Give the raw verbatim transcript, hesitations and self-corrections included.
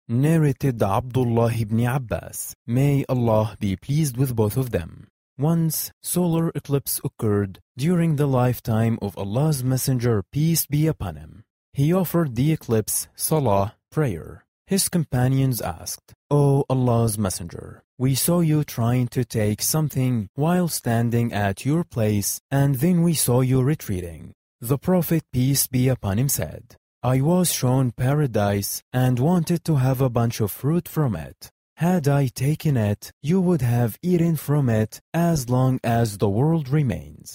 Narrated Abdullah ibn Abbas, may Allah be pleased with both of them. Once, solar eclipse occurred during the lifetime of Allah's Messenger, peace be upon him. He offered the eclipse salah, prayer. His companions asked, "O Allah's Messenger, we saw you trying to take something while standing at your place, and then we saw you retreating." The Prophet, peace be upon him, said, "I was shown paradise and wanted to have a bunch of fruit from it. Had I taken it, you would have eaten from it as long as the world remains.